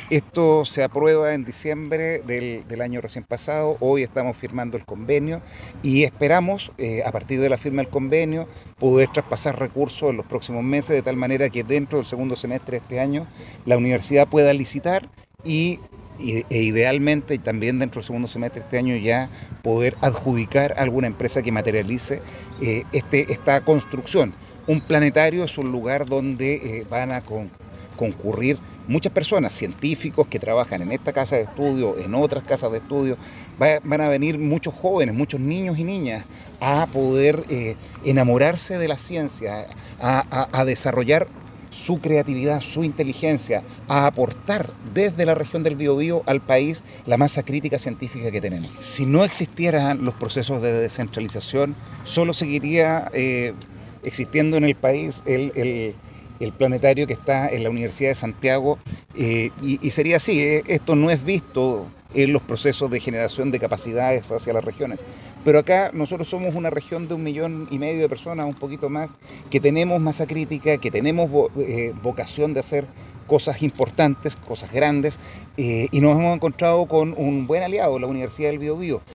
Esto se aprueba en diciembre del año recién pasado. Hoy estamos firmando el convenio y esperamos, a partir de la firma del convenio, poder traspasar recursos en los próximos meses, de tal manera que dentro del segundo semestre de este año la universidad pueda licitar e idealmente y también dentro del segundo semestre de este año ya poder adjudicar a alguna empresa que materialice esta construcción. Un planetario es un lugar donde van a concurrir muchas personas, científicos que trabajan en esta casa de estudio, en otras casas de estudio. Van a venir muchos jóvenes, muchos niños y niñas a poder enamorarse de la ciencia, a desarrollar su creatividad, su inteligencia, a aportar desde la región del Biobío al país la masa crítica científica que tenemos. Si no existieran los procesos de descentralización, solo seguiría existiendo en el país el planetario que está en la Universidad de Santiago, y sería así. Esto no es visto en los procesos de generación de capacidades hacia las regiones. Pero acá nosotros somos una región de 1,5 millones de personas, un poquito más, que tenemos masa crítica, que tenemos vocación de hacer cosas importantes, cosas grandes, y nos hemos encontrado con un buen aliado, la Universidad del Biobío.